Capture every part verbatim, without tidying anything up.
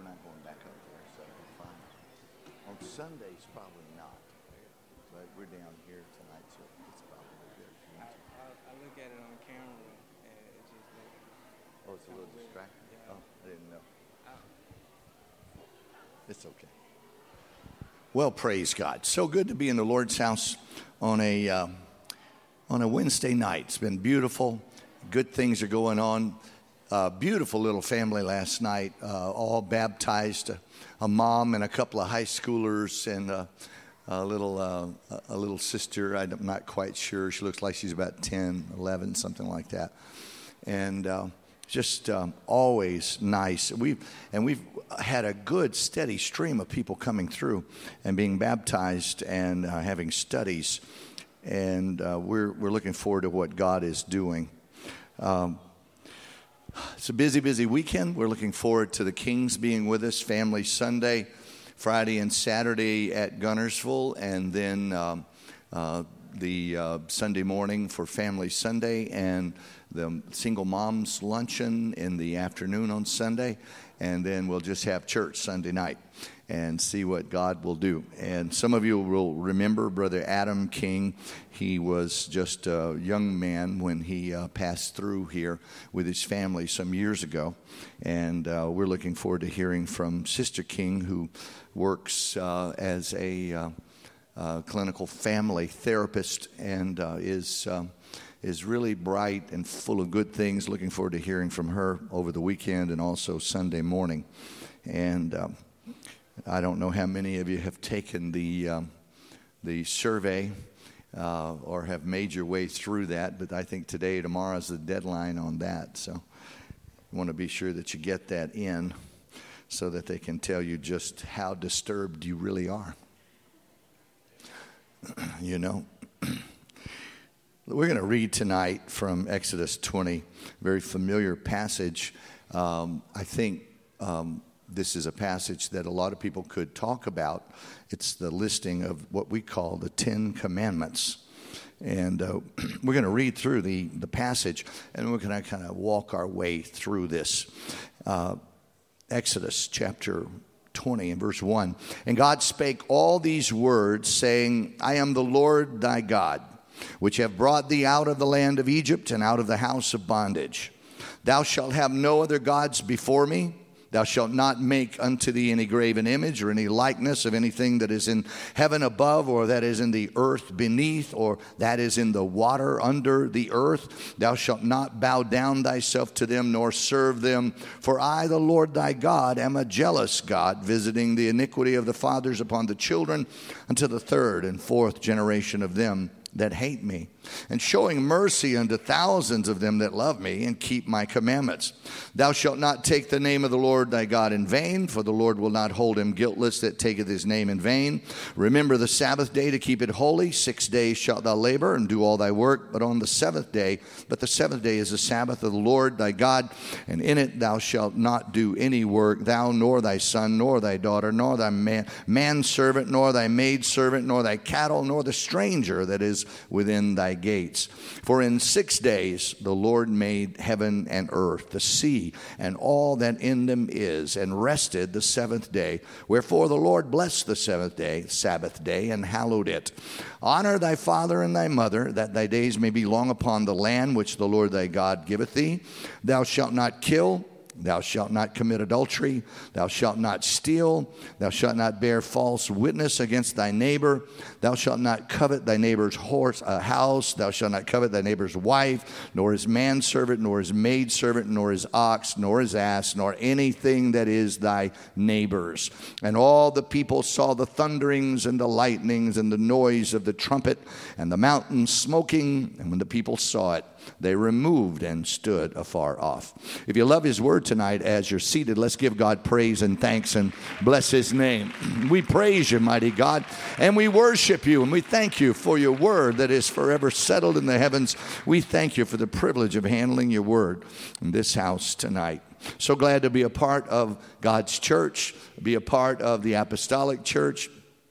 we're not going back up there, so we're fine. On Sundays, probably not. But we're down here tonight, so it's probably good. I, I, I look at it on camera, and it just looks... Oh, it's a little distracting? Yeah. Oh, I didn't know. I, It's okay. Well, praise God. So good to be in the Lord's house on a uh, on a Wednesday night. It's been beautiful. Good things are going on. Uh, beautiful little family last night, uh, all baptized. A, a mom and a couple of high schoolers and a, a little uh, a little sister. I'm not quite sure. She looks like she's about ten, eleven, something like that. And uh, just um, always nice. We've and we've had a good, steady stream of people coming through and being baptized and uh, having studies. And uh, we're we're looking forward to what God is doing. Um, it's a busy, busy weekend. We're looking forward to the Kings being with us, Family Sunday, Friday and Saturday at Gunnersville, and then um, uh, the uh, Sunday morning for Family Sunday, and the Single Moms Luncheon in the afternoon on Sunday, and then we'll just have church Sunday night and see what God will do. And some of you will remember Brother Adam King. He was just a young man when he uh, passed through here with his family some years ago. And uh, we're looking forward to hearing from Sister King, who works uh, as a uh, uh, clinical family therapist and uh, is... Um, is really bright and full of good things. Looking forward to hearing from her over the weekend and also Sunday morning. And um, I don't know how many of you have taken the um, the survey uh, or have made your way through that, but I think today, tomorrow is the deadline on that. So I want to be sure that you get that in so that they can tell you just how disturbed you really are. You know. We're going to read tonight from Exodus twenty, very familiar passage. Um, I think um, this is a passage that a lot of people could talk about. It's the listing of what we call the Ten Commandments. And uh, we're going to read through the, the passage, and we're going to kind of walk our way through this. Uh, Exodus chapter twenty and verse one. And God spake all these words, saying, I am the Lord thy God, which have brought thee out of the land of Egypt and out of the house of bondage. Thou shalt have no other gods before me. Thou shalt not make unto thee any graven image or any likeness of anything that is in heaven above, or that is in the earth beneath, or that is in the water under the earth. Thou shalt not bow down thyself to them, nor serve them. For I, the Lord thy God, am a jealous God, visiting the iniquity of the fathers upon the children unto the third and fourth generation of them that hate me, and showing mercy unto thousands of them that love me and keep my commandments. Thou shalt not take the name of the Lord thy God in vain, for the Lord will not hold him guiltless that taketh his name in vain. Remember the Sabbath day to keep it holy. Six days shalt thou labor and do all thy work, but on the seventh day, but the seventh day is the Sabbath of the Lord thy God, and in it thou shalt not do any work, thou nor thy son, nor thy daughter, nor thy man, manservant, nor thy maidservant, nor thy cattle, nor the stranger that is within thy gates. For in six days the Lord made heaven and earth, the sea, and all that in them is, and rested the seventh day. Wherefore the Lord blessed the seventh day, Sabbath day, and hallowed it. Honor thy father and thy mother, that thy days may be long upon the land which the Lord thy God giveth thee. Thou shalt not kill. Thou shalt not commit adultery. Thou shalt not steal. Thou shalt not bear false witness against thy neighbor. Thou shalt not covet thy neighbor's horse, uh, house. Thou shalt not covet thy neighbor's wife, nor his manservant, nor his maidservant, nor his ox, nor his ass, nor anything that is thy neighbor's. And all the people saw the thunderings and the lightnings and the noise of the trumpet and the mountain smoking. And when the people saw it, they removed and stood afar off. If you love his word tonight as you're seated, let's give God praise and thanks and bless his name. We praise you, mighty God, and we worship you, and we thank you for your word that is forever settled in the heavens. We thank you for the privilege of handling your word in this house tonight. So glad to be a part of God's church, be a part of the apostolic church.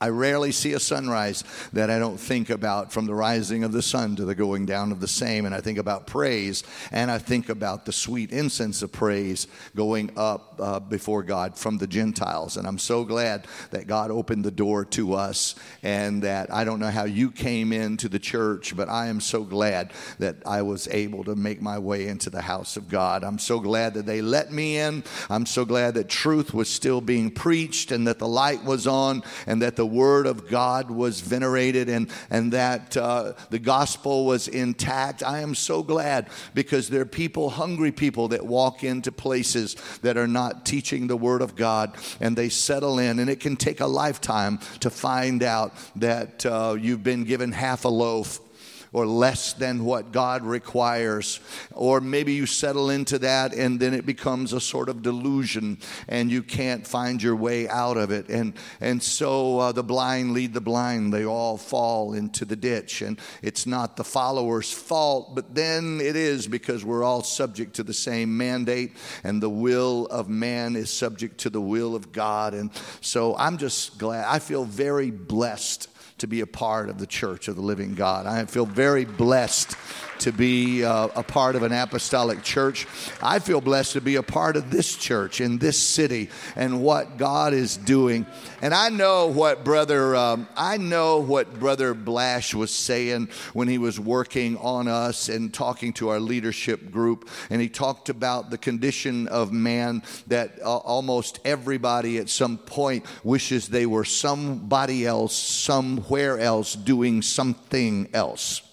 I rarely see a sunrise that I don't think about, from the rising of the sun to the going down of the same. And I think about praise, and I think about the sweet incense of praise going up uh, before God from the Gentiles. And I'm so glad that God opened the door to us, and that I don't know how you came into the church, but I am so glad that I was able to make my way into the house of God. I'm so glad that they let me in. I'm so glad that truth was still being preached, and that the light was on, and that the Word of God was venerated, and, and that uh, the gospel was intact. I am so glad, because there are people, hungry people, that walk into places that are not teaching the Word of God, and they settle in, and it can take a lifetime to find out that uh, you've been given half a loaf, or less than what God requires. Or maybe you settle into that, and then it becomes a sort of delusion, and you can't find your way out of it. And and so uh, the blind lead the blind. They all fall into the ditch. And it's not the follower's fault, but then it is, because we're all subject to the same mandate, and the will of man is subject to the will of God. And so I'm just glad. I feel very blessed to be a part of the Church of the Living God. I feel very blessed to be uh, a part of an apostolic church. I feel blessed to be a part of this church in this city and what God is doing. And I know what brother um, I know what brother Blash was saying when he was working on us and talking to our leadership group. And he talked about the condition of man, that uh, almost everybody at some point wishes they were somebody else, somewhere else, doing something else.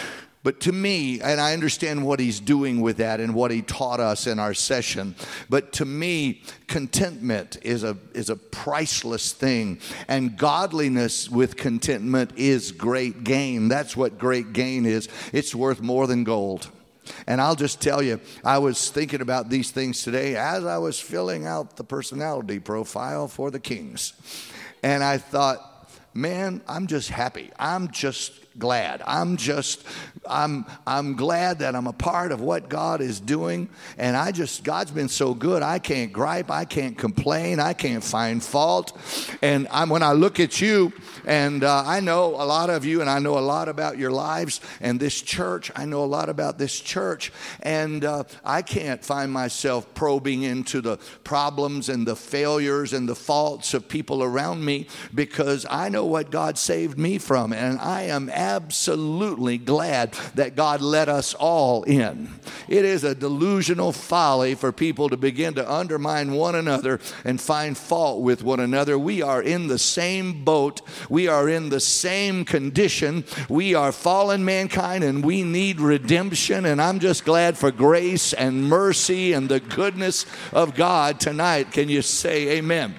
But to me, and I understand what he's doing with that and what he taught us in our session, but to me, contentment is a is a priceless thing. And godliness with contentment is great gain. That's what great gain is. It's worth more than gold. And I'll just tell you, I was thinking about these things today as I was filling out the personality profile for the Kings. And I thought, man, I'm just happy. I'm just glad. I'm just, I'm, I'm glad that I'm a part of what God is doing. And I just, God's been so good. I can't gripe. I can't complain. I can't find fault. And I'm, when I look at you, and uh, I know a lot of you, and I know a lot about your lives and this church. I know a lot about this church. And uh, I can't find myself probing into the problems and the failures and the faults of people around me, because I know what God saved me from. And I am absolutely glad that God let us all in. It is a delusional folly for people to begin to undermine one another and find fault with one another. We are in the same boat. We are in the same condition. We are fallen mankind, and we need redemption. And I'm just glad for grace and mercy and the goodness of God tonight. Can you say amen?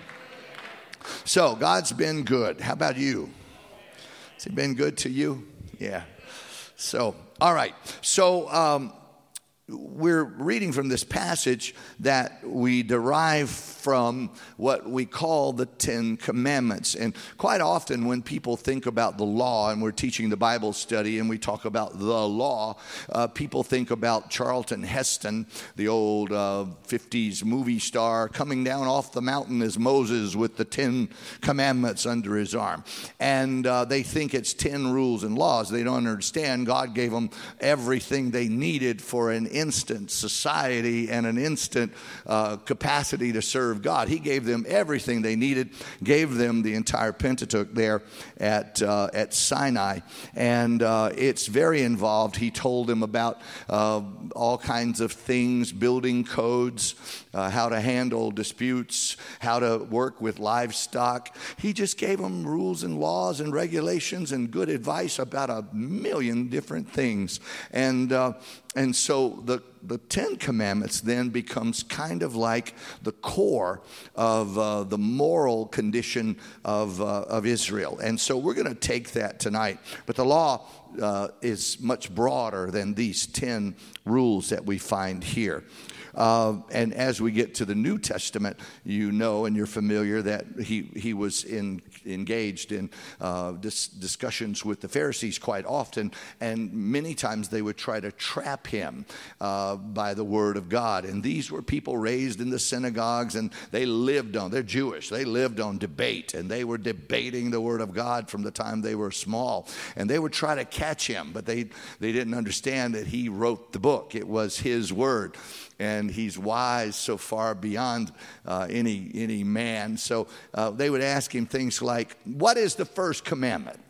So God's been good. How about you? Has he been good to you? Yeah. So, all right. So, um, we're reading from this passage that we derive from what we call the Ten Commandments. And quite often when people think about the law, and we're teaching the Bible study and we talk about the law, uh, people think about Charlton Heston, the old uh, fifties movie star, coming down off the mountain as Moses with the Ten Commandments under his arm. And uh, they think it's ten rules and laws. They don't understand God gave them everything they needed for an instant society and an instant uh, capacity to serve God. He gave them everything they needed, gave them the entire Pentateuch there at uh, at Sinai, and uh, it's very involved. He told them about uh, all kinds of things, building codes, uh, how to handle disputes, how to work with livestock. He just gave them rules and laws and regulations and good advice about a million different things. And uh, And so the, the Ten Commandments then becomes kind of like the core of uh, the moral condition of, uh, of Israel. And so we're going to take that tonight. But the law uh, is much broader than these ten rules that we find here. Uh, and as we get to the New Testament, you know and you're familiar that he, he was in, engaged in uh, dis- discussions with the Pharisees quite often, and many times they would try to trap him uh, by the word of God. And these were people raised in the synagogues, and they lived on, they're Jewish, they lived on debate, and they were debating the word of God from the time they were small. And they would try to catch him, but they, they didn't understand that he wrote the book. It was his word. And he's wise so far beyond uh, any, any man. So uh, they would ask him things like, what is the first commandment?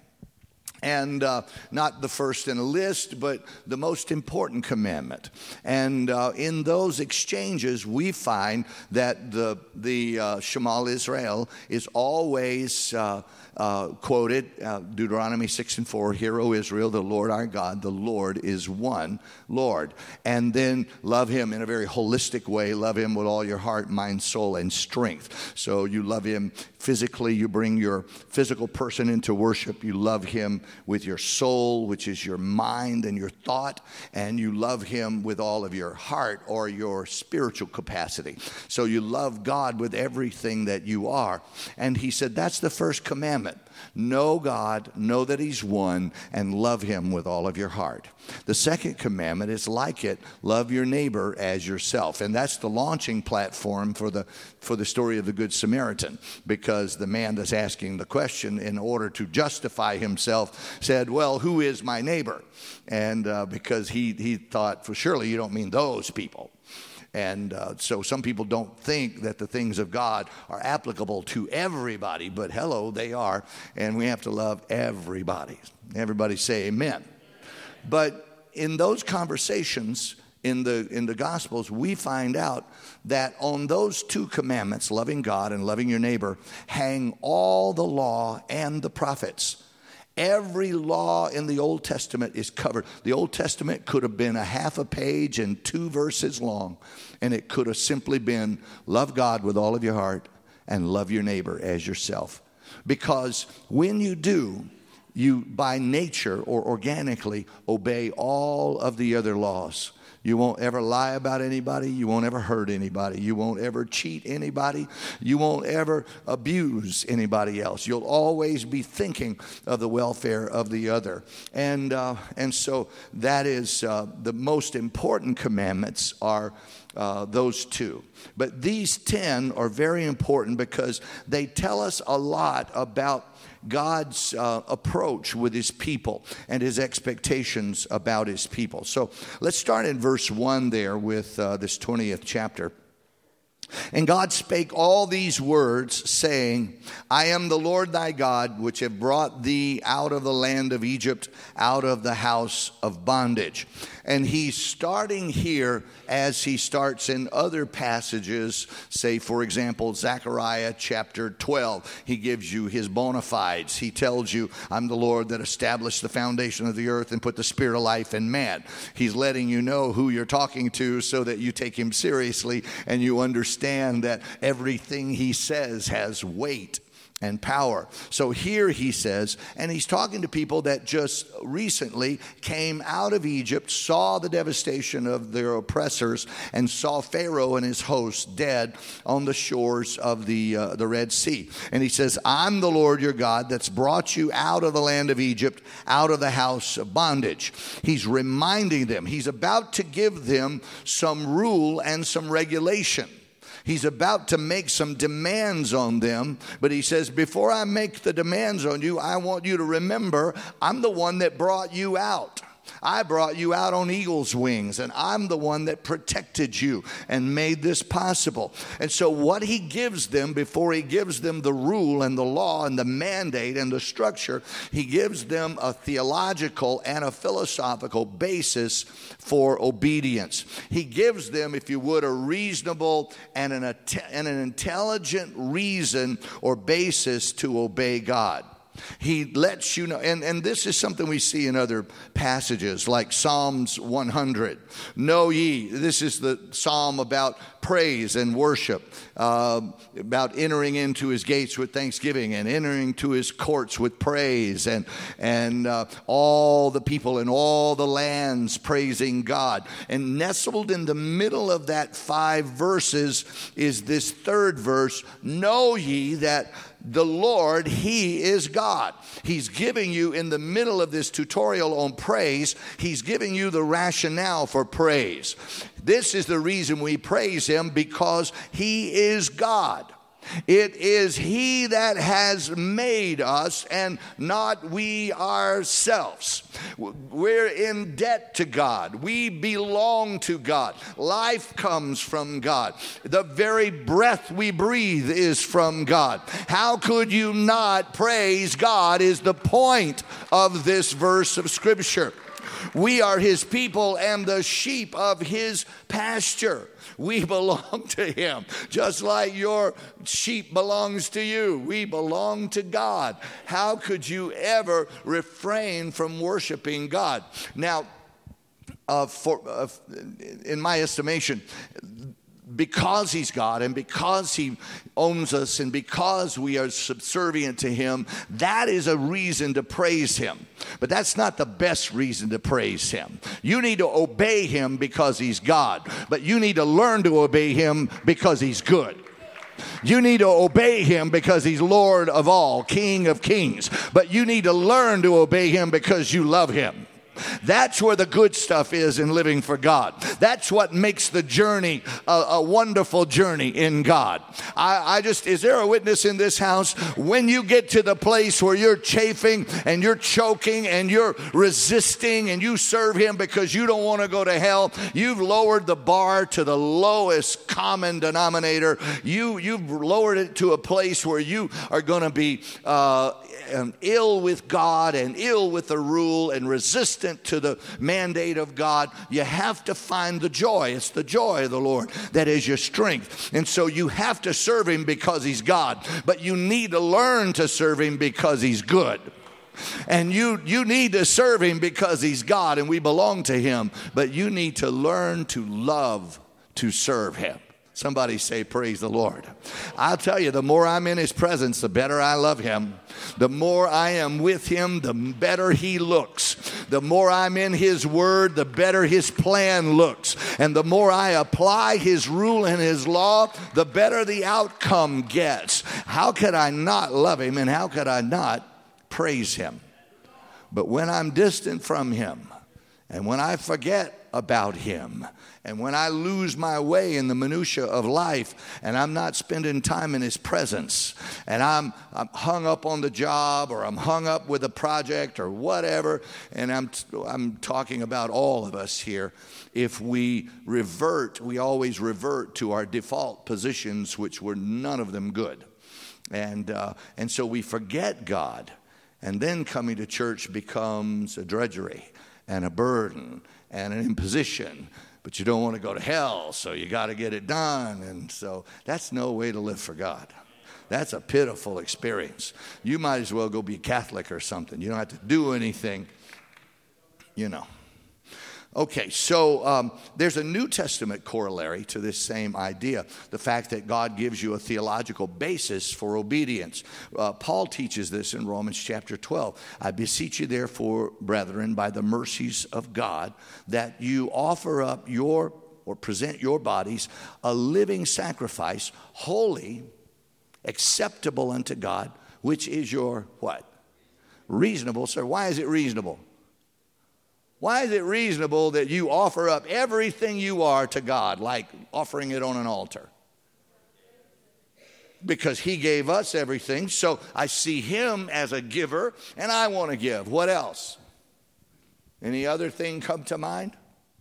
And uh, not the first in a list, but the most important commandment. And uh, in those exchanges, we find that the, the uh, Shema Israel is always uh, uh, quoted, uh, Deuteronomy six and four, Hear, O Israel, the Lord our God, the Lord is one Lord. And then love him in a very holistic way. Love him with all your heart, mind, soul, and strength. So you love him physically. You bring your physical person into worship. You love him with your soul, which is your mind and your thought, and you love him with all of your heart or your spiritual capacity. So you love God with everything that you are. And he said, that's the first commandment. Know God, know that he's one, and love him with all of your heart. The second commandment is like it, love your neighbor as yourself. And that's the launching platform for the for the story of the Good Samaritan, because the man that's asking the question, in order to justify himself, said, well, who is my neighbor? And uh, because he, he thought, well, surely you don't mean those people. And uh, so some people don't think that the things of God are applicable to everybody, but hello, they are. And we have to love everybody. Everybody say amen. But in those conversations in the in the Gospels, we find out that on those two commandments, loving God and loving your neighbor, hang all the law and the prophets. Every law in the Old Testament is covered. The Old Testament could have been a half a page and two verses long, and it could have simply been love God with all of your heart and love your neighbor as yourself. Because when you do, you by nature or organically obey all of the other laws. You won't ever lie about anybody. You won't ever hurt anybody. You won't ever cheat anybody. You won't ever abuse anybody else. You'll always be thinking of the welfare of the other. And uh, and so that is uh, the most important commandments are uh, those two. But these ten are very important because they tell us a lot about God's uh, approach with his people and his expectations about his people. So let's start in verse one there with uh, this twentieth chapter. And God spake all these words, saying, I am the Lord thy God, which have brought thee out of the land of Egypt, out of the house of bondage. And he's starting here as he starts in other passages. Say, for example, Zechariah chapter twelve. He gives you his bona fides. He tells you, I'm the Lord that established the foundation of the earth and put the spirit of life in man. He's letting you know who you're talking to so that you take him seriously and you understand that everything he says has weight and power. So here he says, and he's talking to people that just recently came out of Egypt, saw the devastation of their oppressors, and saw Pharaoh and his hosts dead on the shores of the uh, the Red Sea. And he says, I'm the Lord your God that's brought you out of the land of Egypt, out of the house of bondage. He's reminding them. He's about to give them some rule and some regulation. He's about to make some demands on them, but he says, before I make the demands on you, I want you to remember, I'm the one that brought you out. I brought you out on eagle's wings, and I'm the one that protected you and made this possible. And so what he gives them before he gives them the rule and the law and the mandate and the structure, he gives them a theological and a philosophical basis for obedience. He gives them, if you would, a reasonable and an, and an intelligent reason or basis to obey God. He lets you know, and, and this is something we see in other passages like Psalms one hundred. Know ye, this is the psalm about praise and worship, uh, about entering into his gates with thanksgiving and entering to his courts with praise, and, and uh, all the people in all the lands praising God. And nestled in the middle of that five verses is this third verse, know ye that the Lord, he is God. He's giving you, in the middle of this tutorial on praise, he's giving you the rationale for praise. This is the reason we praise him, because he is God. It is he that has made us and not we ourselves. We're in debt to God. We belong to God. Life comes from God. The very breath we breathe is from God. How could you not praise God is the point of this verse of Scripture. We are his people and the sheep of his pasture. We belong to him, just like your sheep belongs to you. We belong to God. How could you ever refrain from worshiping God? Now, uh, for, uh, in my estimation, because he's God and because he owns us and because we are subservient to him, that is a reason to praise him. But that's not the best reason to praise him. You need to obey him because he's God, but you need to learn to obey him because he's good. You need to obey him because he's Lord of all, King of kings, but you need to learn to obey him because you love him. That's where the good stuff is in living for God. That's what makes the journey a, a wonderful journey in God. I, I just, is there a witness in this house? When you get to the place where you're chafing and you're choking and you're resisting and you serve him because you don't want to go to hell, you've lowered the bar to the lowest common denominator. You, you've lowered it to a place where you are going to be uh, ill with God and ill with the rule and resistant to the mandate of God. You have to find the joy. It's the joy of the Lord that is your strength. And so you have to serve him because he's God, but you need to learn to serve him because he's good. And you, you need to serve him because he's God and we belong to him, but you need to learn to love to serve him. Somebody say, praise the Lord. I'll tell you, the more I'm in his presence, the better I love him. The more I am with him, the better he looks. The more I'm in his word, the better his plan looks. And the more I apply his rule and his law, the better the outcome gets. How could I not love him and how could I not praise him? But when I'm distant from him and when I forget about him, and when I lose my way in the minutia of life and I'm not spending time in his presence, and I'm, I'm hung up on the job, or I'm hung up with a project or whatever, and I'm, I'm talking about all of us here, if we revert, we always revert to our default positions, which were none of them good. And, uh, and so we forget God, and then coming to church becomes a drudgery and a burden and an imposition. But you don't want to go to hell, so you got to get it done. And so that's no way to live for God. That's a pitiful experience. You might as well go be Catholic or something. You don't have to do anything, you know. Okay, so um, there's a New Testament corollary to this same idea, the fact that God gives you a theological basis for obedience. Uh, Paul teaches this in Romans chapter twelve. I beseech you therefore, brethren, by the mercies of God, that you offer up your, or present your bodies, a living sacrifice, holy, acceptable unto God, which is your what? Reasonable, sir. Why is it reasonable? Why is it reasonable that you offer up everything you are to God, like offering it on an altar? Because he gave us everything, so I see him as a giver, and I want to give. What else? Any other thing come to mind?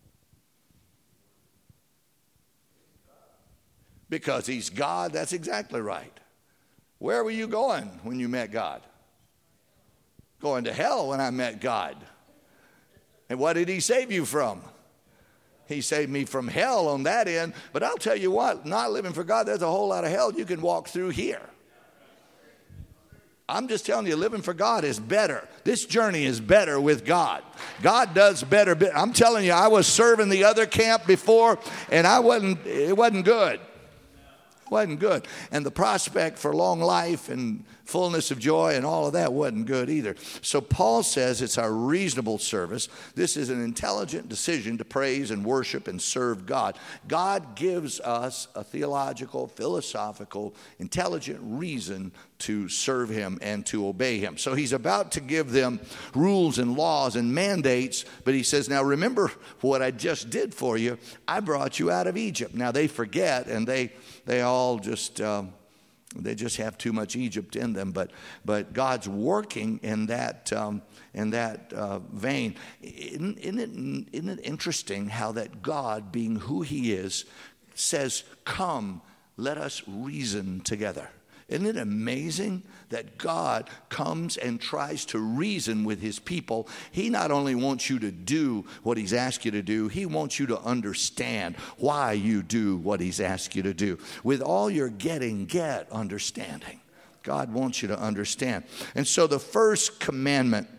Because he's God, that's exactly right. Where were you going when you met God? Going to hell when I met God. And what did he save you from? He saved me from hell on that end. But I'll tell you what, not living for God, there's a whole lot of hell you can walk through here. I'm just telling you, living for God is better. This journey is better with God. God does better. I'm telling you, I was serving the other camp before, and I wasn't, it wasn't good. It wasn't good. And the prospect for long life and fullness of joy and all of that wasn't good either. So Paul says it's our reasonable service. This is an intelligent decision to praise and worship and serve God. God gives us a theological, philosophical, intelligent reason to serve him and to obey him. So he's about to give them rules and laws and mandates, but he says, now remember what I just did for you. I brought you out of Egypt. Now they forget, and they they all just... Um, They just have too much Egypt in them, but but God's working in that um, in that uh, vein. Isn't, isn't, it, isn't it interesting how that God, being who he is, says, "Come, let us reason together." Isn't it amazing that God comes and tries to reason with his people? He not only wants you to do what he's asked you to do, he wants you to understand why you do what he's asked you to do. With all you're getting, get understanding. God wants you to understand. And so the first commandment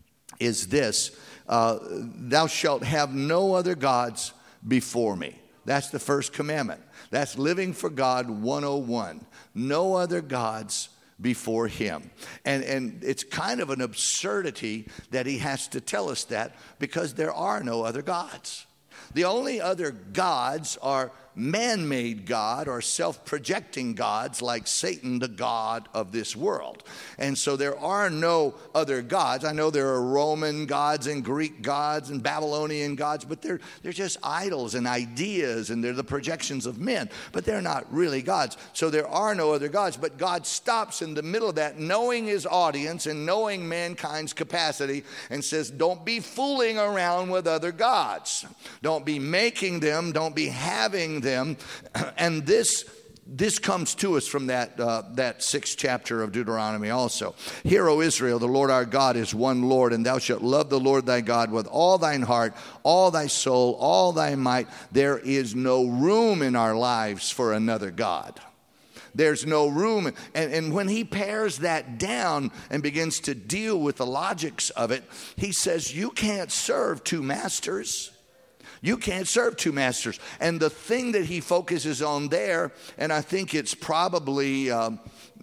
is this, uh, thou shalt have no other gods before me. That's the first commandment. That's living for God one oh one. No other gods before him. And, and it's kind of an absurdity that he has to tell us that, because there are no other gods. The only other gods are man-made God or self-projecting gods like Satan, the god of this world. And so there are no other gods. I know there are Roman gods and Greek gods and Babylonian gods, but they're, they're just idols and ideas, and they're the projections of men, but they're not really gods. So there are no other gods, but God stops in the middle of that, knowing his audience and knowing mankind's capacity, and says, don't be fooling around with other gods. Don't be making them, don't be having them. Them. And this this comes to us from that uh, that sixth chapter of Deuteronomy also. Hear, O Israel, the Lord our God is one Lord, and thou shalt love the Lord thy God with all thine heart, all thy soul, all thy might. There is no room in our lives for another God. There's no room. And, and when he pares that down and begins to deal with the logics of it, he says, you can't serve two masters. You can't serve two masters. And the thing that he focuses on there, and I think it's probably, um,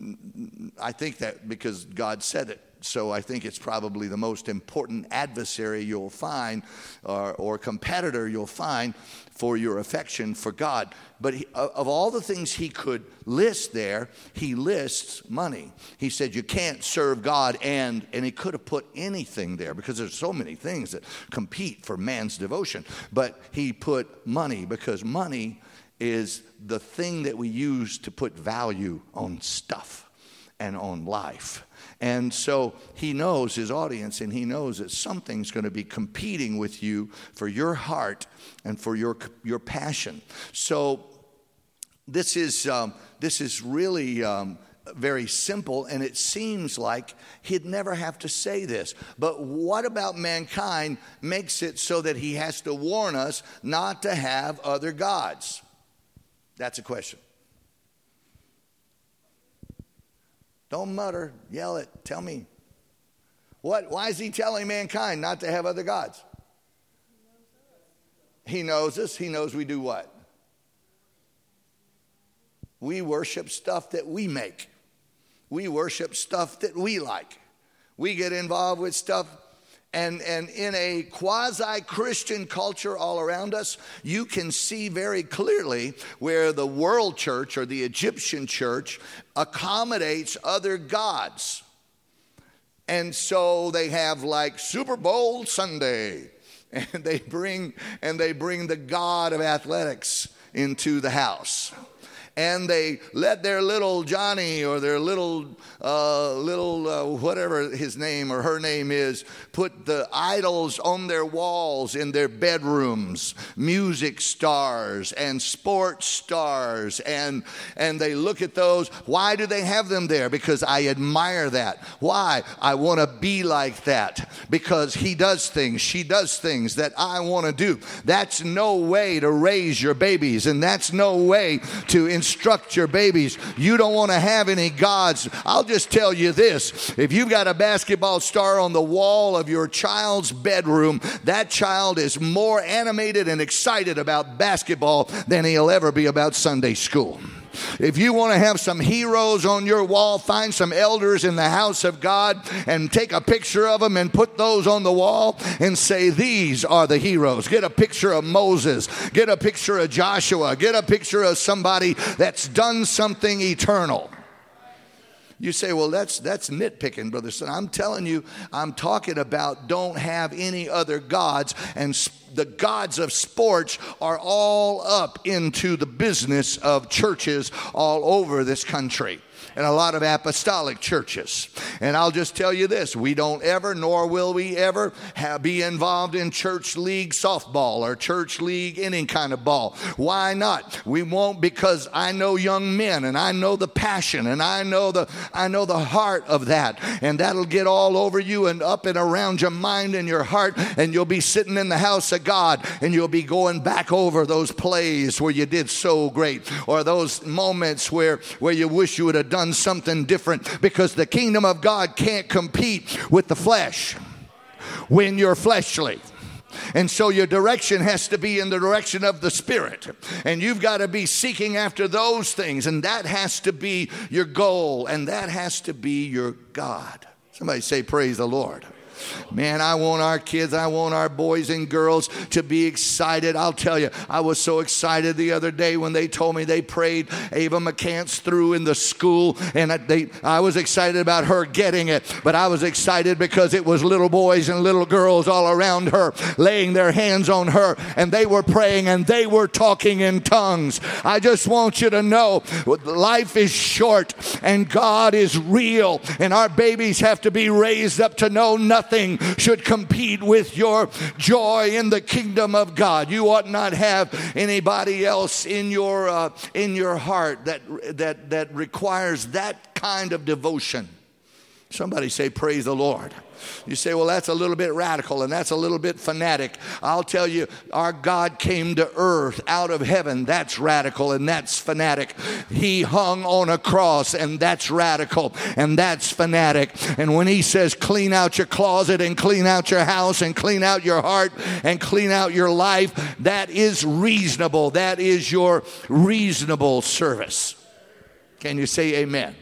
I think that because God said it, so I think it's probably the most important adversary you'll find, or, or competitor you'll find for your affection for God. But he, of all the things he could list there, he lists money. He said you can't serve God, and and he could have put anything there, because there's so many things that compete for man's devotion. But he put money, because money is the thing that we use to put value on stuff and on life. And so he knows his audience, and he knows that something's going to be competing with you for your heart and for your your passion. So this is um, this is really um, very simple, and it seems like he'd never have to say this. But what about mankind makes it so that he has to warn us not to have other gods? That's a question. Don't mutter, yell it, tell me. What? Why is he telling mankind not to have other gods? He knows us. He knows we do what? We worship stuff that we make. We worship stuff that we like. We get involved with stuff. And, and in a quasi-Christian culture all around us, you can see very clearly where the world church or the Egyptian church accommodates other gods. And so they have like Super Bowl Sunday, and they bring and they bring the god of athletics into the house. And they let their little Johnny or their little, uh, little uh, whatever his name or her name is, put the idols on their walls in their bedrooms, music stars and sports stars. And, and they look at those. Why do they have them there? Because I admire that. Why? I want to be like that. Because he does things, she does things that I want to do. That's no way to raise your babies. And that's no way to inspire instruct your babies. You don't want to have any gods. I'll just tell you this. If you've got a basketball star on the wall of your child's bedroom, that child is more animated and excited about basketball than he'll ever be about Sunday school. If you want to have some heroes on your wall, find some elders in the house of God and take a picture of them and put those on the wall and say, these are the heroes. Get a picture of Moses. Get a picture of Joshua. Get a picture of somebody that's done something eternal. You say, well, that's that's nitpicking, brother. So I'm telling you, I'm talking about don't have any other gods. And the gods of sports are all up into the business of churches all over this country. And a lot of apostolic churches. And I'll just tell you this, we don't ever, nor will we ever have, be involved in church league softball or church league any kind of ball. Why not? We won't, because I know young men and I know the passion and I know the I know the heart of that. And that'll get all over you and up and around your mind and your heart, and you'll be sitting in the house of God and you'll be going back over those plays where you did so great, or those moments where, where you wish you would have done something different, because the kingdom of God can't compete with the flesh when you're fleshly. And so your direction has to be in the direction of the Spirit. And you've got to be seeking after those things. And that has to be your goal. And that has to be your God. Somebody say, praise the Lord. Man, I want our kids, I want our boys and girls to be excited. I'll tell you, I was so excited the other day when they told me they prayed Ava McCants through in the school, and I, they, I was excited about her getting it, but I was excited because it was little boys and little girls all around her, laying their hands on her, and they were praying and they were talking in tongues. I just want you to know, life is short and God is real, and our babies have to be raised up to know nothing should compete with your joy in the kingdom of God. You ought not have anybody else in your uh, in your heart that that that requires that kind of devotion. Somebody say, praise the Lord. You say, well, that's a little bit radical and that's a little bit fanatic. I'll tell you, our God came to earth out of heaven. That's radical and that's fanatic. He hung on a cross, and that's radical and that's fanatic. And when he says clean out your closet and clean out your house and clean out your heart and clean out your life, that is reasonable. That is your reasonable service. Can you say amen?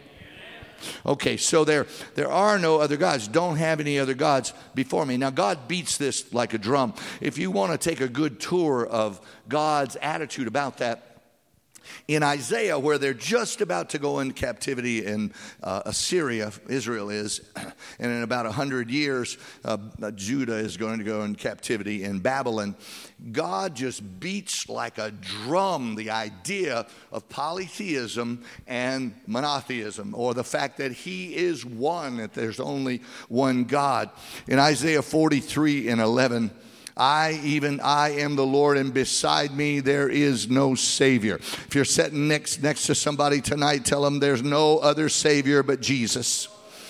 Okay, so there, there are no other gods. Don't have any other gods before me. Now, God beats this like a drum. If you want to take a good tour of God's attitude about that, in Isaiah, where they're just about to go into captivity in uh, Assyria, Israel is, and in about one hundred years, uh, Judah is going to go in captivity in Babylon. God just beats like a drum the idea of polytheism and monotheism, or the fact that he is one, that there's only one God. In Isaiah forty-three and eleven, I, even I am the Lord, and beside me there is no Savior. If you're sitting next, next to somebody tonight, tell them there's no other Savior but Jesus.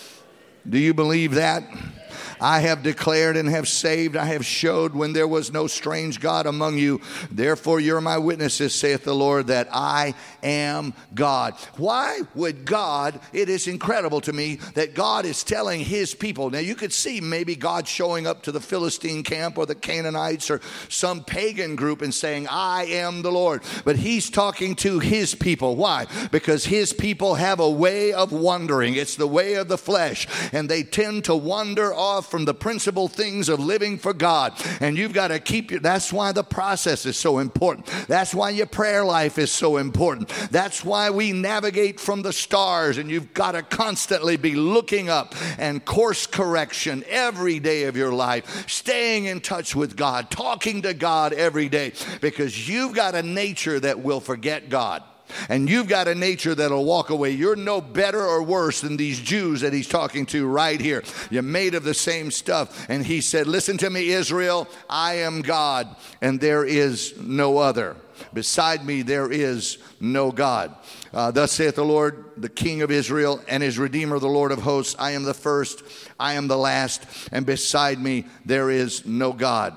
Do you believe that? I have declared and have saved, I have showed when there was no strange God among you. Therefore you're my witnesses, saith the Lord, that I am God. Why would God, it is incredible to me that God is telling his people. Now you could see maybe God showing up to the Philistine camp or the Canaanites or some pagan group and saying, I am the Lord. But he's talking to his people. Why? Because his people have a way of wandering. It's the way of the flesh. And they tend to wander off from the principal things of living for God. And you've got to keep your, that's why the process is so important. That's why your prayer life is so important. That's why we navigate from the stars, and you've got to constantly be looking up and course correction every day of your life, staying in touch with God, talking to God every day, because you've got a nature that will forget God. And you've got a nature that'll walk away. You're no better or worse than these Jews that he's talking to right here. You're made of the same stuff. And he said, listen to me, Israel, I am God, and there is no other. Beside me there is no God. Uh, thus saith the Lord, the King of Israel and his Redeemer, the Lord of hosts. I am the first, I am the last, and beside me there is no God.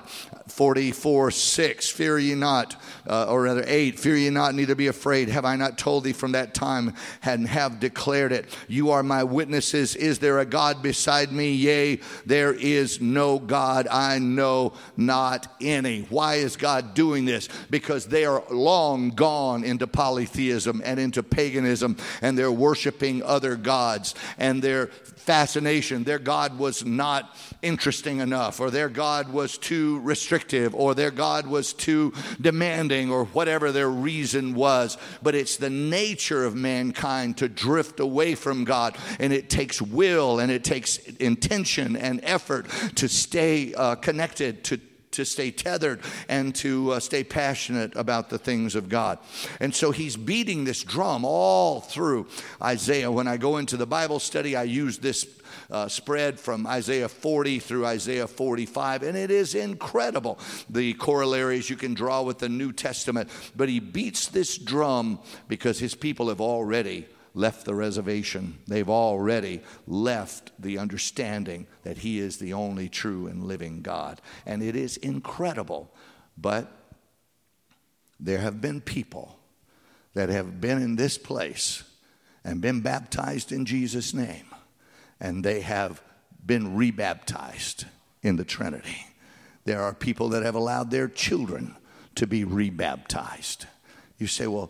forty-four, six, fear ye not, uh, or rather eight, fear ye not, neither be afraid. Have I not told thee from that time and have declared it? You are my witnesses. Is there a God beside me? Yea, there is no God. I know not any. Why is God doing this? Because they are long gone into polytheism and into paganism, and they're worshiping other gods, and their fascination, their God was not interesting enough, or their God was too restrictive, or their God was too demanding, or whatever their reason was. But it's the nature of mankind to drift away from God, and it takes will and it takes intention and effort to stay uh, connected, to to stay tethered, and to uh, stay passionate about the things of God. And so he's beating this drum all through Isaiah. When I go into the Bible study, I use this uh, spread from Isaiah forty through Isaiah forty-five, and it is incredible, the corollaries you can draw with the New Testament. But he beats this drum because his people have already left the reservation. They've already left the understanding that he is the only true and living God. And it is incredible. But there have been people that have been in this place and been baptized in Jesus' name, and they have been rebaptized in the Trinity. There are people that have allowed their children to be rebaptized. You say, well,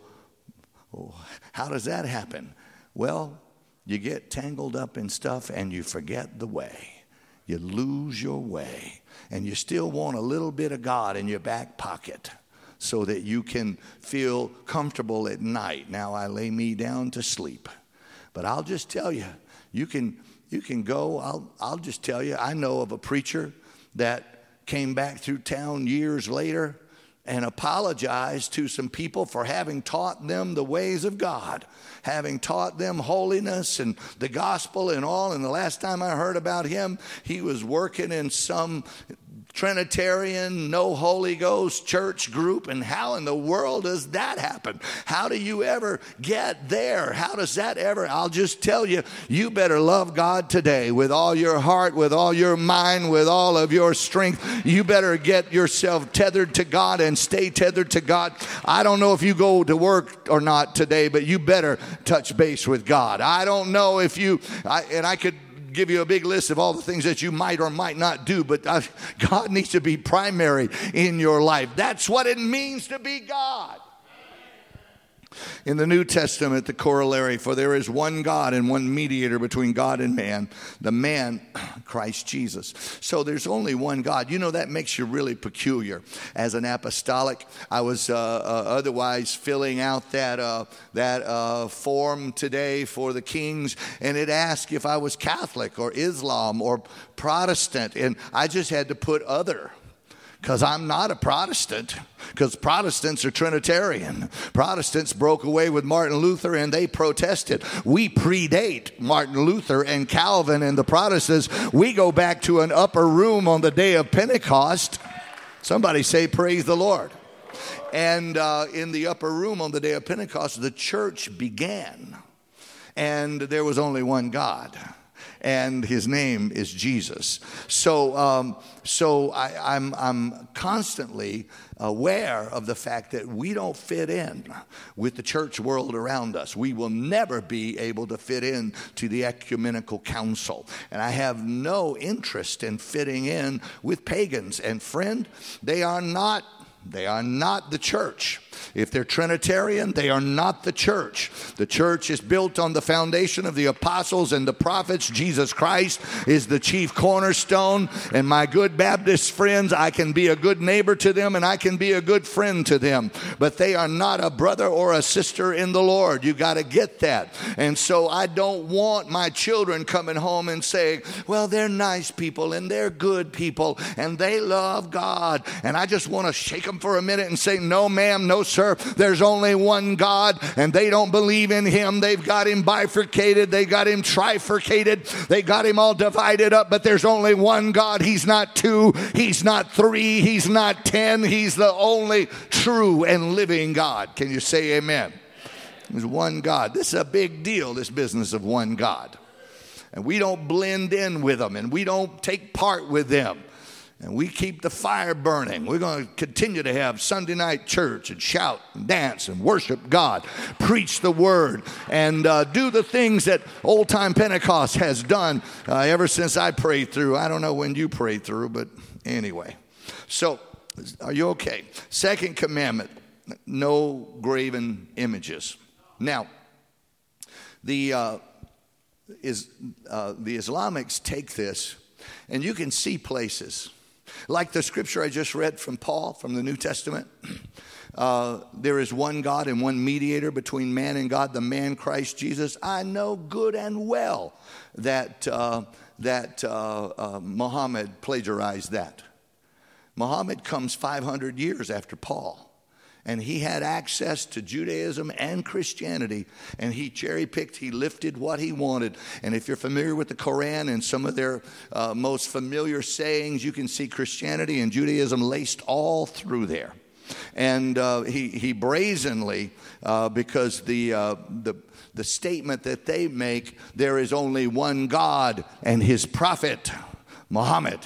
how does that happen? Well, you get tangled up in stuff and you forget the way. You lose your way. And you still want a little bit of God in your back pocket so that you can feel comfortable at night. Now I lay me down to sleep. But I'll just tell you, you can you can go, I'll I'll just tell you, I know of a preacher that came back through town years later and apologized to some people for having taught them the ways of God, having taught them holiness and the gospel and all. And the last time I heard about him, he was working in some Trinitarian, no Holy Ghost church group. And how in the world does that happen? How do you ever get there? How does that ever? I'll just tell you, you better love God today with all your heart, with all your mind, with all of your strength. You better get yourself tethered to God and stay tethered to God. I don't know if you go to work or not today, but you better touch base with God. I don't know if you, I, and I could give you a big list of all the things that you might or might not do, but uh, God needs to be primary in your life. That's what it means to be God. In the New Testament, the corollary, for there is one God and one mediator between God and man, the man, Christ Jesus. So there's only one God. You know, that makes you really peculiar. As an apostolic, I was uh, uh, otherwise filling out that, uh, that uh, form today for the Kings, and it asked if I was Catholic or Islam or Protestant, and I just had to put other. Because I'm not a Protestant, because Protestants are Trinitarian. Protestants broke away with Martin Luther and they protested. We predate Martin Luther and Calvin and the Protestants. We go back to an upper room on the day of Pentecost. Somebody say, praise the Lord. And uh, in the upper room on the day of Pentecost, the church began. And there was only one God. And his name is Jesus. So, um, so I, I'm, I'm constantly aware of the fact that we don't fit in with the church world around us. We will never be able to fit in to the ecumenical council. And I have no interest in fitting in with pagans. And friend, they are not, they are not the church. If they're Trinitarian, they are not the church. The church is built on the foundation of the apostles and the prophets. Jesus Christ is the chief cornerstone. And my good Baptist friends, I can be a good neighbor to them and I can be a good friend to them. But they are not a brother or a sister in the Lord. You got to get that. And so I don't want my children coming home and saying, well, they're nice people and they're good people and they love God. And I just want to shake them for a minute and say, no, ma'am, no, sir, there's only one God and they don't believe in him. They've got him bifurcated. They got him trifurcated. They got him all divided up, but there's only one God. He's not two. He's not three. He's not ten. He's the only true and living God. Can you say amen? There's one God. This is a big deal, this business of one God. And we don't blend in with them and we don't take part with them. And we keep the fire burning. We're going to continue to have Sunday night church and shout and dance and worship God, preach the word, and uh, do the things that old time Pentecost has done uh, ever since I prayed through. I don't know when you prayed through, but anyway. So, are you okay? Second commandment, no graven images. Now, the uh, is uh, the Islamics take this, and you can see places. Like the scripture I just read from Paul from the New Testament. Uh, there is one God and one mediator between man and God, the man Christ Jesus. I know good and well that, uh, that uh, uh, Muhammad plagiarized that. Muhammad comes five hundred years after Paul. And he had access to Judaism and Christianity. And he cherry-picked, he lifted what he wanted. And if you're familiar with the Quran and some of their uh, most familiar sayings, you can see Christianity and Judaism laced all through there. And uh, he, he brazenly, uh, because the, uh, the, the statement that they make, there is only one God and his prophet, Muhammad.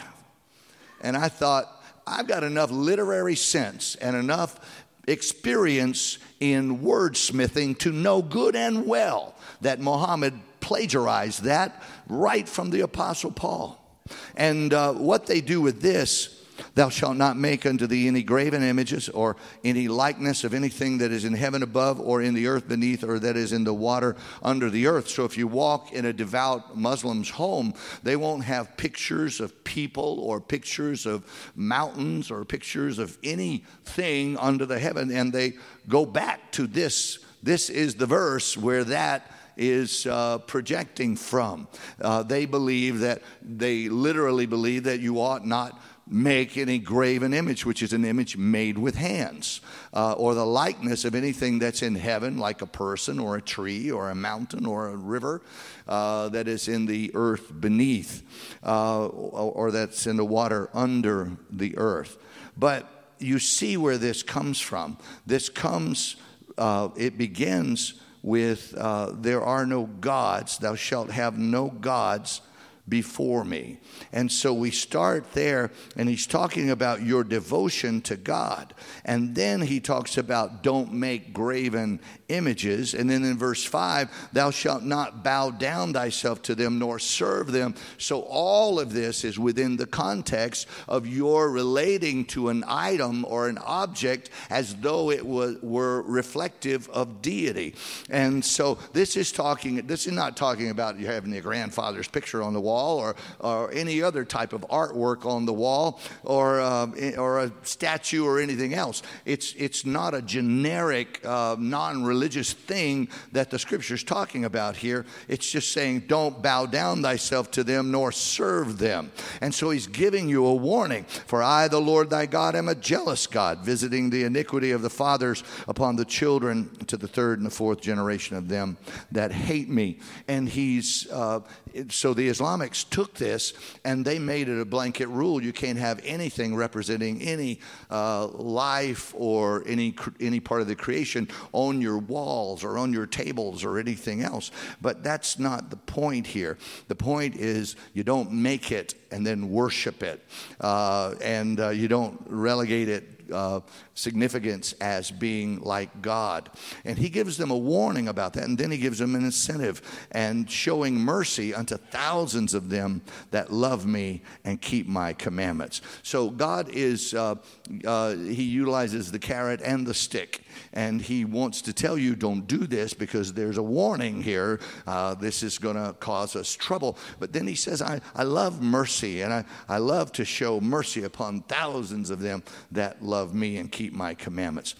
And I thought, I've got enough literary sense and enough experience in wordsmithing to know good and well that Muhammad plagiarized that right from the Apostle Paul. And uh, what they do with this, thou shalt not make unto thee any graven images or any likeness of anything that is in heaven above or in the earth beneath or that is in the water under the earth. So if you walk in a devout Muslim's home, they won't have pictures of people or pictures of mountains or pictures of anything under the heaven. And they go back to this. This is the verse where that is uh, projecting from. Uh, they believe that, they literally believe that you ought not make any graven image, which is an image made with hands, uh, or the likeness of anything that's in heaven, like a person or a tree or a mountain or a river uh, that is in the earth beneath, uh, or, or that's in the water under the earth. But you see where this comes from. This comes, uh, it begins with, uh, there are no gods, thou shalt have no gods before me. And so we start there, and he's talking about your devotion to God. And then he talks about don't make graven images. And then in verse five, thou shalt not bow down thyself to them nor serve them. So all of this is within the context of your relating to an item or an object as though it was, were reflective of deity. And so this is talking, this is not talking about you having your grandfather's picture on the wall or, or any other type of artwork on the wall or, uh, or a statue or anything else. It's, it's not a generic, uh, non-religious thing that the scripture's talking about here. It's just saying don't bow down thyself to them nor serve them. And so he's giving you a warning. For I, the Lord thy God, am a jealous God, visiting the iniquity of the fathers upon the children to the third and the fourth generation of them that hate me. And he's, uh, so the Islamics took this and they made it a blanket rule. You can't have anything representing any uh, life or any any part of the creation on your walls or on your tables or anything else. But that's not the point here. The point is you don't make it and then worship it, uh, and uh, you don't relegate it Uh, significance as being like God. And he gives them a warning about that, and then he gives them an incentive and showing mercy unto thousands of them that love me and keep my commandments. So God is, uh, uh, he utilizes the carrot and the stick, and he wants to tell you don't do this because there's a warning here. Uh, this is going to cause us trouble. But then he says, I, I love mercy, and I, I love to show mercy upon thousands of them that love me and keep my commandments.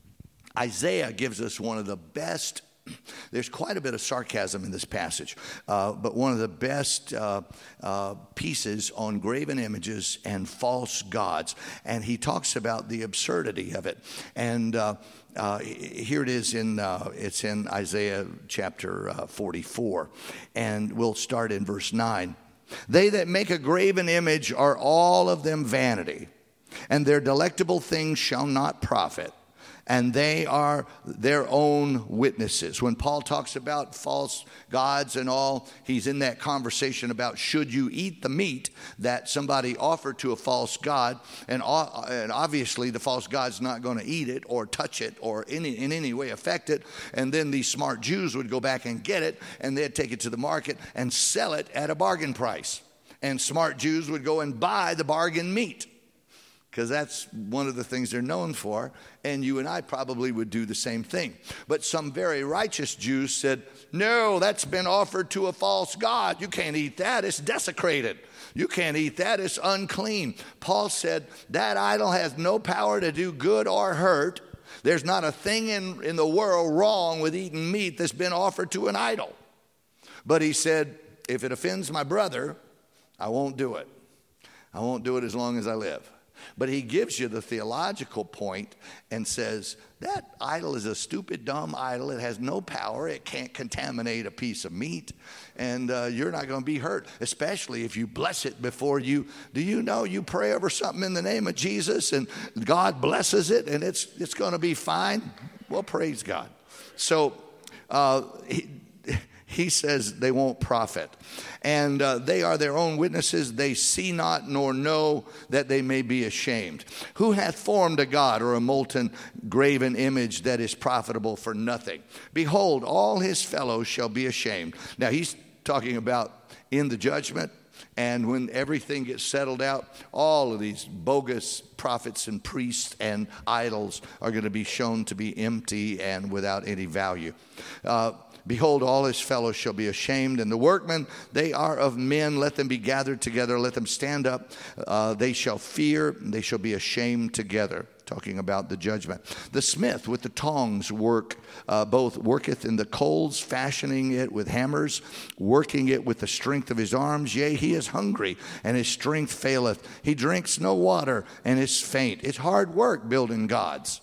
Isaiah gives us one of the best, there's quite a bit of sarcasm in this passage, uh, but one of the best uh, uh, pieces on graven images and false gods. And he talks about the absurdity of it. And uh, uh, here it is in, uh, it's in Isaiah chapter uh, forty-four. And we'll start in verse nine. They that make a graven image are all of them vanity, and their delectable things shall not profit. and they are their own witnesses. When Paul talks about false gods and all, he's in that conversation about should you eat the meat that somebody offered to a false god, and, and obviously the false god's not going to eat it or touch it or any, in any way affect it, and then these smart Jews would go back and get it, and they'd take it to the market and sell it at a bargain price, and smart Jews would go and buy the bargain meat, because that's one of the things they're known for, and you and I probably would do the same thing. But some very righteous Jews said, no, that's been offered to a false god. You can't eat that. It's desecrated. You can't eat that. It's unclean. Paul said that idol has no power to do good or hurt. There's not a thing in, in the world wrong with eating meat that's been offered to an idol. But he said, if it offends my brother, I won't do it. I won't do it as long as I live. But he gives you the theological point and says, that idol is a stupid, dumb idol. It has no power. It can't contaminate a piece of meat. And uh, you're not going to be hurt, especially if you bless it before you. Do you know you pray over something in the name of Jesus and God blesses it and it's, it's going to be fine? Well, praise God. So uh, he, he says they won't profit. And uh, they are their own witnesses. They see not nor know that they may be ashamed. Who hath formed a god or a molten graven image that is profitable for nothing? Behold, all his fellows shall be ashamed. Now he's talking about in the judgment. And when everything gets settled out, all of these bogus prophets and priests and idols are going to be shown to be empty and without any value. Uh, Behold, all his fellows shall be ashamed, and the workmen, they are of men. Let them be gathered together. Let them stand up. Uh, they shall fear. They shall be ashamed together. Talking about the judgment. The smith with the tongs work, uh, both worketh in the coals, fashioning it with hammers, working it with the strength of his arms. Yea, he is hungry, and his strength faileth. He drinks no water, and is faint. It's hard work building gods.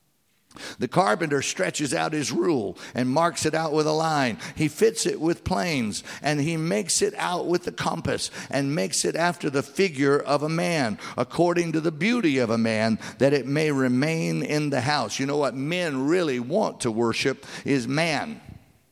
The carpenter stretches out his rule and marks it out with a line. He fits it with planes, and he makes it out with the compass and makes it after the figure of a man, according to the beauty of a man, that it may remain in the house. You know what men really want to worship is man.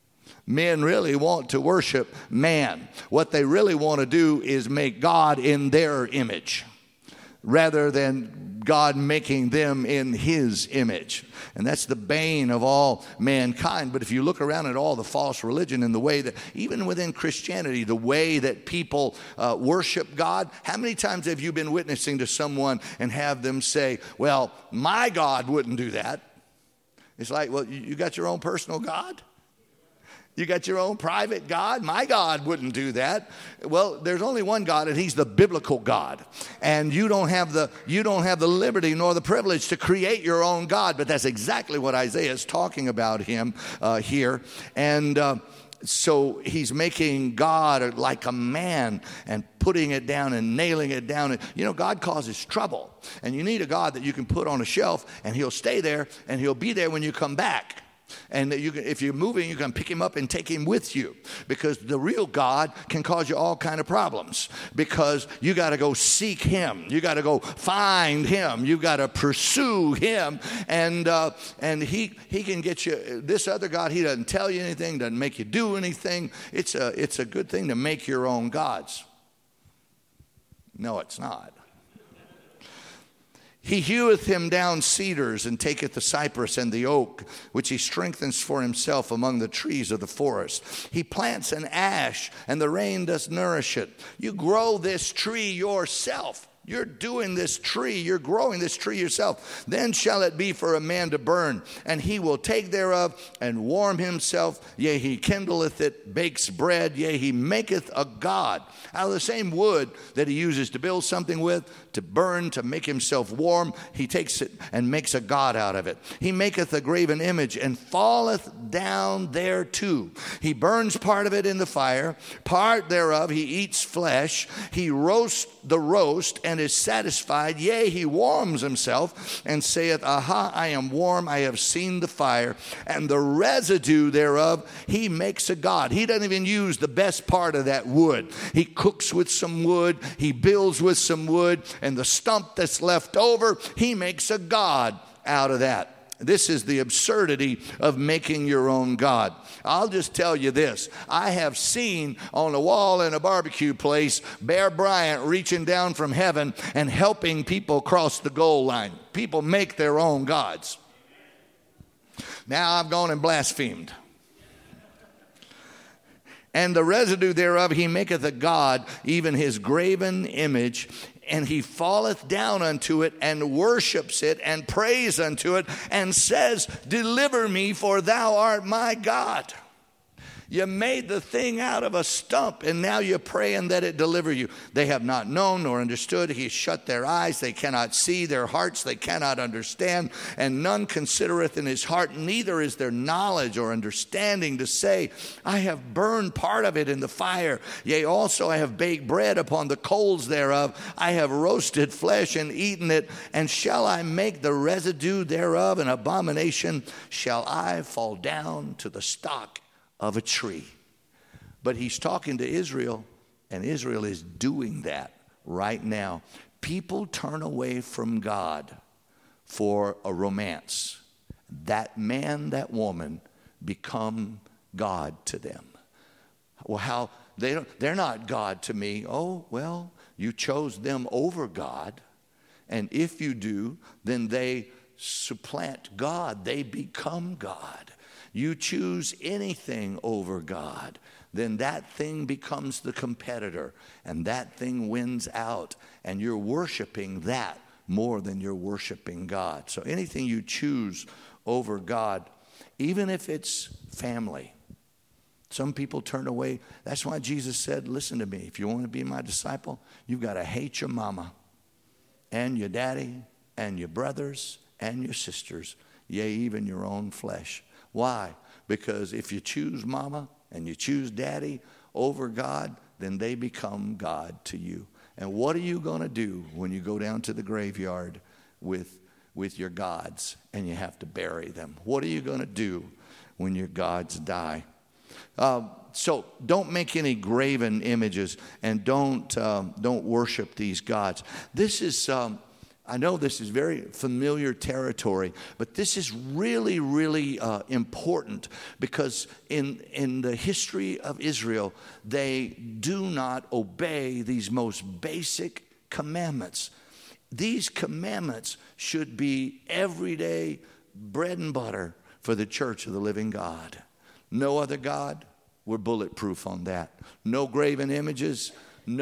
Men really want to worship man. What they really want to do is make God in their image, rather than God making them in his image. And that's the bane of all mankind. But if you look around at all the false religion and the way that, even within Christianity, the way that people uh, worship God, how many times have you been witnessing to someone and have them say, well, my God wouldn't do that? It's like, well, you got your own personal God? You got your own private God? My God wouldn't do that. Well, there's only one God, and he's the biblical God. And you don't have the you don't have the liberty nor the privilege to create your own God. But that's exactly what Isaiah is talking about him uh, here. And uh, so he's making God like a man and putting it down and nailing it down. And, you know, God causes trouble. And you need a God that you can put on a shelf, and he'll stay there, and he'll be there when you come back. And you can, if you're moving, you can pick him up and take him with you, because the real God can cause you all kind of problems, because you got to go seek him. You got to go find him. You got to pursue him. And uh, and he he can get you. This other God, he doesn't tell you anything, doesn't make you do anything. It's a, it's a good thing to make your own gods. No, it's not. He heweth him down cedars, and taketh the cypress and the oak, which he strengthens for himself among the trees of the forest. He plants an ash, and the rain does nourish it. You grow this tree yourself. You're doing this tree. You're growing this tree yourself. Then shall it be for a man to burn, and he will take thereof and warm himself. Yea, he kindleth it, bakes bread. Yea, he maketh a god out of the same wood that he uses to build something with, to burn, to make himself warm. He takes it and makes a god out of it. He maketh a graven image and falleth down thereto. He burns part of it in the fire, part thereof he eats flesh. He roasts the roast and is satisfied. Yea, he warms himself and saith, Aha, I am warm. I have seen the fire. And the residue thereof he makes a god. He doesn't even use the best part of that wood. He cooks with some wood. He builds with some wood. And the stump that's left over, he makes a god out of that. This is the absurdity of making your own God. I'll just tell you this. I have seen on the wall in a barbecue place Bear Bryant reaching down from heaven and helping people cross the goal line. People make their own gods. Now I've gone and blasphemed. And the residue thereof he maketh a god, even his graven image, and he falleth down unto it and worships it and prays unto it and says, deliver me, for thou art my God. You made the thing out of a stump, and now you're praying that it deliver you. They have not known nor understood. He has shut their eyes. They cannot see. Their hearts they cannot understand. And none considereth in his heart, neither is there knowledge or understanding to say, I have burned part of it in the fire. Yea, also I have baked bread upon the coals thereof. I have roasted flesh and eaten it. And shall I make the residue thereof an abomination? Shall I fall down to the stock of a tree? But he's talking to Israel, and Israel is doing that right now. People turn away from God for a romance. That man, that woman become God to them. Well, how they don't, they're not God to me. Oh, well, you chose them over God, and if you do, then they supplant God. They become God. You choose anything over God, then that thing becomes the competitor, and that thing wins out, and you're worshiping that more than you're worshiping God. So anything you choose over God, even if it's family. Some people turn away. That's why Jesus said, listen to me, if you want to be my disciple, you've got to hate your mama and your daddy and your brothers and your sisters, yea, even your own flesh. Why? Because if you choose mama and you choose daddy over God, then they become God to you. And what are you going to do when you go down to the graveyard with, with your gods and you have to bury them? What are you going to do when your gods die? Uh, so don't make any graven images, and don't, um, don't worship these gods. This is... Um, I know this is very familiar territory, but this is really, really uh, important, because in, in the history of Israel, they do not obey these most basic commandments. These commandments should be everyday bread and butter for the church of the living God. No other God. We're bulletproof on that. No graven images.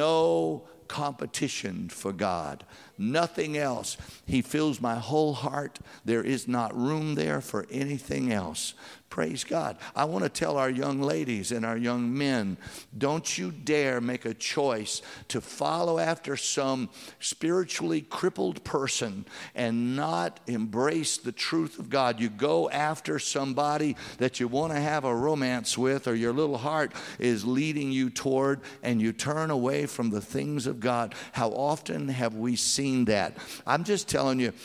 No competition for God. Nothing else. He fills my whole heart. There is not room there for anything else. Praise God. I want to tell our young ladies and our young men, don't you dare make a choice to follow after some spiritually crippled person and not embrace the truth of God. You go after somebody that you want to have a romance with, or your little heart is leading you toward, and you turn away from the things of God. How often have we seen that? I'm just telling you,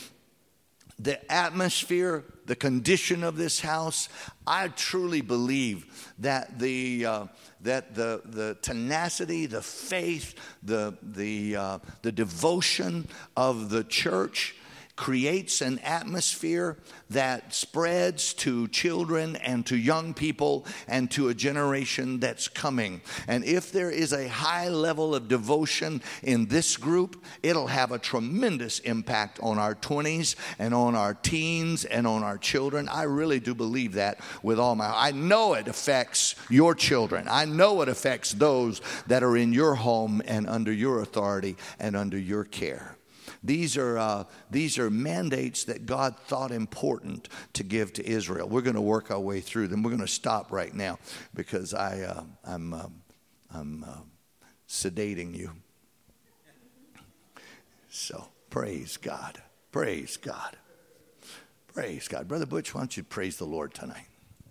the atmosphere, the condition of this house, I truly believe that the uh, that the the tenacity, the faith, the the uh, the devotion of the church creates an atmosphere that spreads to children and to young people and to a generation that's coming. And if there is a high level of devotion in this group, it'll have a tremendous impact on our twenties and on our teens and on our children. I really do believe that with all my heart. I know it affects your children. I know it affects those that are in your home and under your authority and under your care. These are uh, these are mandates that God thought important to give to Israel. We're going to work our way through them. We're going to stop right now because I uh, I'm uh, I'm uh, sedating you. So praise God, praise God, praise God, Brother Butch. Why don't you praise the Lord tonight?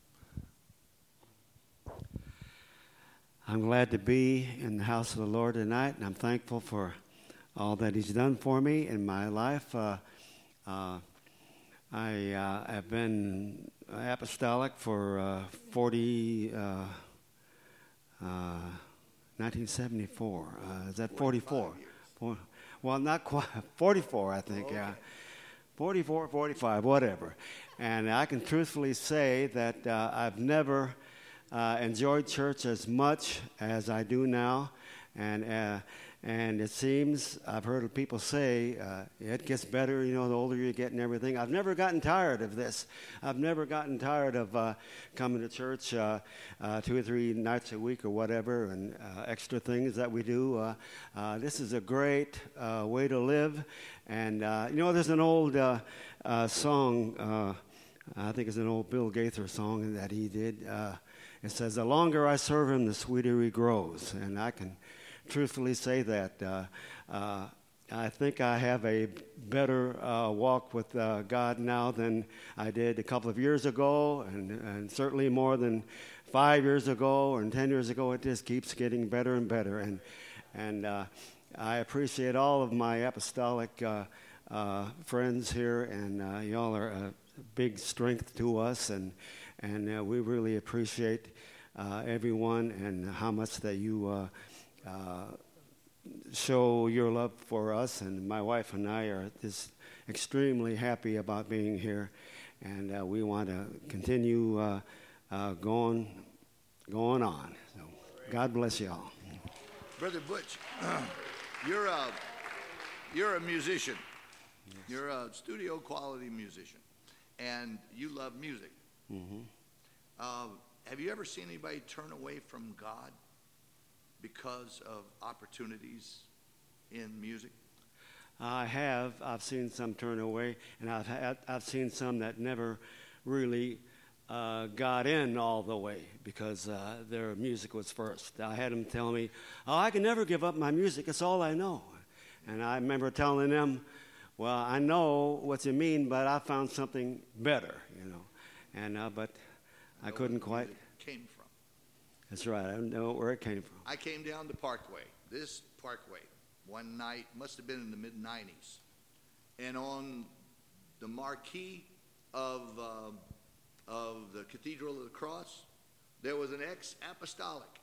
I'm glad to be in the house of the Lord tonight, and I'm thankful for all that He's done for me in my life. Uh, uh, I uh, have been apostolic for uh, forty, uh, uh, nineteen seventy-four. Uh, is that forty-four? Well, not quite. forty-four, I think, okay. Yeah. forty-four, forty-five, whatever. And I can truthfully say that uh, I've never uh, enjoyed church as much as I do now. And uh, and it seems, I've heard people say, uh, it gets better, you know, the older you get and everything. I've never gotten tired of this. I've never gotten tired of uh, coming to church uh, uh, two or three nights a week or whatever, and uh, extra things that we do. Uh, uh, this is a great uh, way to live. And, uh, you know, there's an old uh, uh, song, uh, I think it's an old Bill Gaither song that he did. Uh, it says, the longer I serve him, the sweeter he grows. And I can truthfully say that. Uh, uh, I think I have a better uh, walk with uh, God now than I did a couple of years ago, and, and certainly more than five years ago or ten years ago. It just keeps getting better and better. And, and uh, I appreciate all of my apostolic uh, uh, friends here, and uh, y'all are a big strength to us, and, and uh, we really appreciate uh, everyone and how much that you uh, Uh, show your love for us. And my wife and I are just extremely happy about being here, and uh, we want to continue uh, uh, going going on. So God bless you all. Brother Butch, you're a you're a musician. Yes. You're a studio quality musician, and you love music. Mm-hmm. Uh, have you ever seen anybody turn away from God because of opportunities in music? I have. I've seen some turn away, and I've had, I've seen some that never really uh, got in all the way because uh, their music was first. I had them tell me, "Oh, I can never give up my music. It's all I know." And I remember telling them, "Well, I know what you mean, but I found something better, you know." And uh, but I, I couldn't quite. Came from. That's right. I don't know where it came from. I came down the Parkway, this Parkway, one night, must have been in the mid nineties. And on the marquee of, uh, of the Cathedral of the Cross, there was an ex-apostolic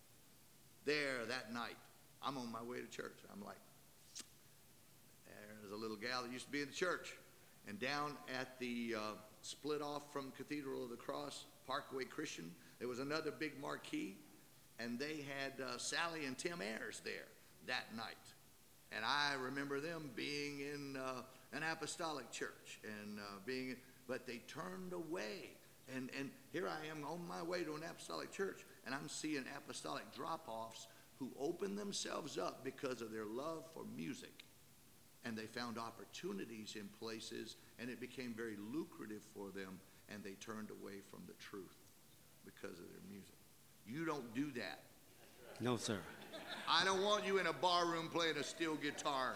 there that night. I'm on my way to church. I'm like, there's a little gal that used to be in the church. And down at the uh, split off from Cathedral of the Cross, Parkway Christian, there was another big marquee, and they had uh, Sally and Tim Ayers there that night. And I remember them being in uh, an apostolic church, and uh, being, but they turned away. And, and here I am on my way to an apostolic church, and I'm seeing apostolic drop-offs who opened themselves up because of their love for music. And they found opportunities in places, and it became very lucrative for them, and they turned away from the truth because of their music. You don't do that. No, sir. I don't want you in a bar room playing a steel guitar.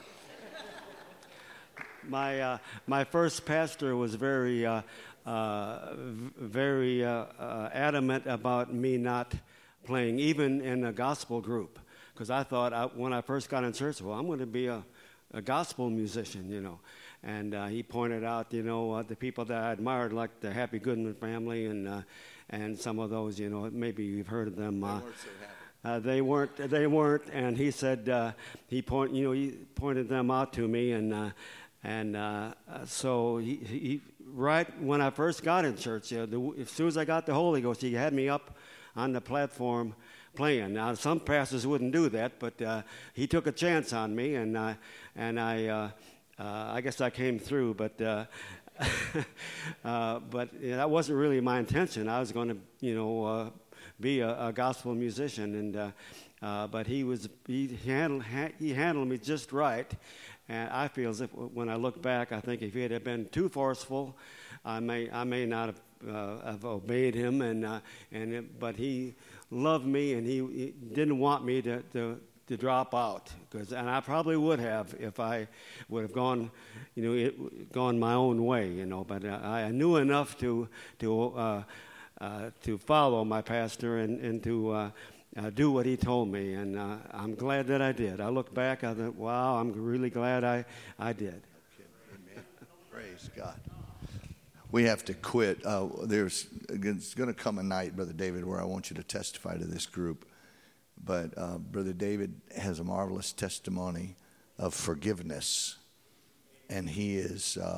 My uh, my first pastor was very uh, uh, very uh, uh, adamant about me not playing, even in a gospel group, because I thought I, when I first got in church, well, I'm going to be a, a gospel musician, you know. And uh, he pointed out, you know, uh, the people that I admired, like the Happy Goodman family, and uh, and some of those, you know, maybe you've heard of them. They uh, weren't so happy. Uh, they weren't. They weren't. And he said uh, he point. You know, he pointed them out to me, and uh, and uh, so he, he right when I first got in church, you know, the, as soon as I got the Holy Ghost, he had me up on the platform playing. Now, some pastors wouldn't do that, but uh, he took a chance on me, and uh, and I uh, uh, I guess I came through, but. Uh, uh, but yeah, that wasn't really my intention. I was going to, you know, uh, be a, a gospel musician, and uh, uh, but he was he handled ha- he handled me just right, and I feel as if when I look back, I think if he had been too forceful, I may I may not have, uh, have obeyed him, and uh, and it, but he loved me, and he, he didn't want me to. to to drop out, because and I probably would have if I would have gone, you know, it, gone my own way, you know. But I, I knew enough to to uh, uh, to follow my pastor and and to uh, uh, do what he told me, and uh, I'm glad that I did. I look back, I thought, wow, I'm really glad I I did. Amen. Praise God. We have to quit. Uh, there's it's going to come a night, Brother David, where I want you to testify to this group. But uh, Brother David has a marvelous testimony of forgiveness, and he is uh,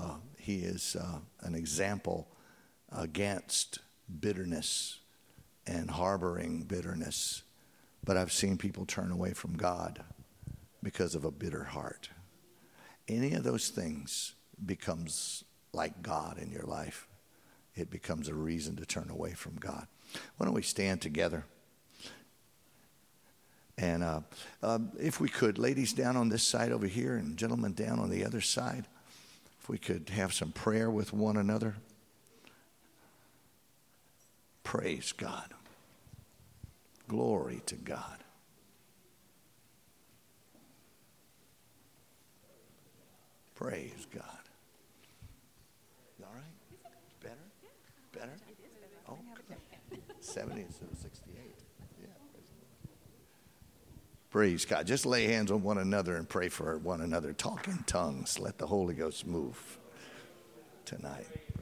he is uh, an example against bitterness and harboring bitterness. But I've seen people turn away from God because of a bitter heart. Any of those things becomes like God in your life. It becomes a reason to turn away from God. Why don't we stand together? And uh, uh, if we could, ladies down on this side over here and gentlemen down on the other side, if we could have some prayer with one another. Praise God. Glory to God. Praise God. You all right? Better? Better? Oh, good. seventy instead of sixty-eight. Yeah. Praise God. Just lay hands on one another and pray for one another. Talk in tongues. Let the Holy Ghost move tonight.